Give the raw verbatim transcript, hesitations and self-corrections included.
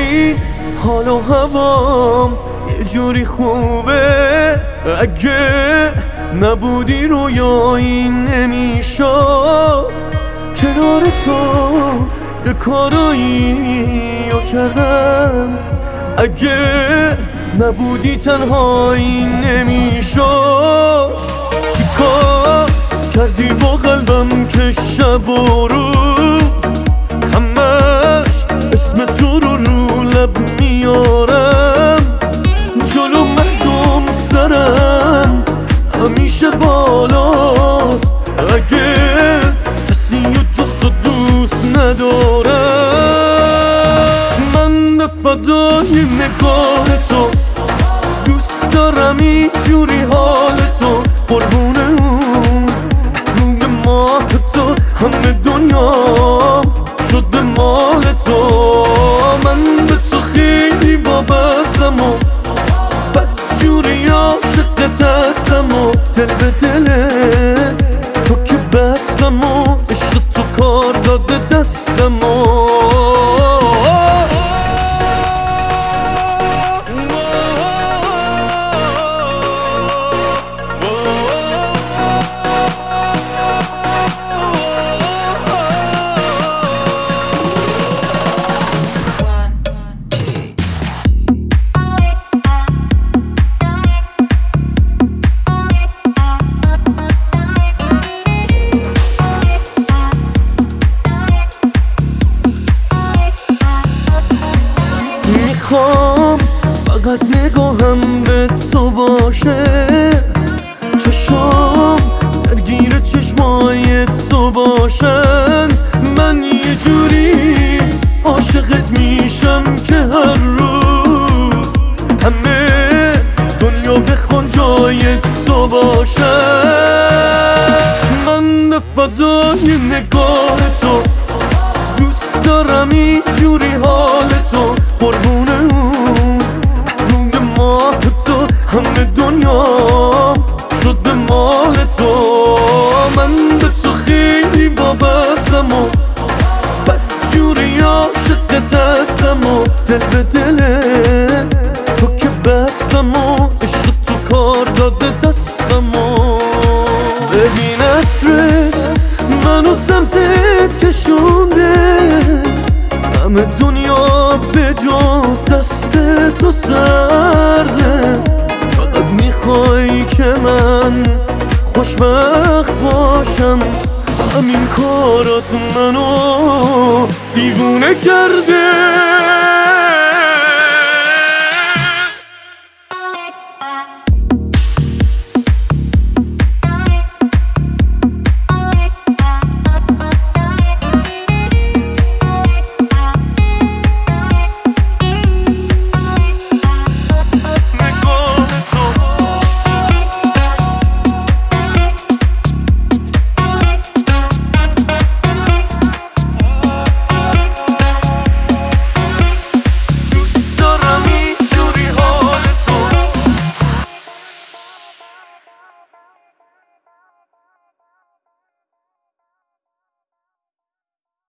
این حال و هوام یه جوری خوبه، اگه نبودی رویایی نمیشد. کنار تو یه کارایی رو کردم، اگه نبودی تنهایی نمیشد. چیکار کردی با قلبم که شب و روز همش اسم تو رو رو لب میارم؟ جلو مردم سرم همیشه بالاست، اگه کسی و جز تو دوست ندارم. من به فدای نگاه تو دوست دارم، این جوری حال تو قربون اون روی ماه تو، همه دنیا شده مال تو. من به تو خیلی وابستم و بدجوری عاشقت هستم و دل به دل تو که بستم و عشق تو کار داده دستم و میخوام فقط نگاهم به تو باشه، چشام درگیر چشمای تو باشن. من یه جوری عاشقت میشم که هر روز همه دنیا بخوان جای تو باشن. من به فدای نگاه تو دوست دارم، این جوری حال تو قربون اون روی ماه تو، همه دنیا شده مال تو. من به تو خیلی وابستم و بدجوری عاشقت هستم و دل به دل تو که بستم و عشق تو کار داده دستم و ببین عطرت منو سمتت کشونده، همه دنیا به جز دست تو سرده. فقط میخوای که من خوشبخت باشم، همین کارات منو دیوونه کرده.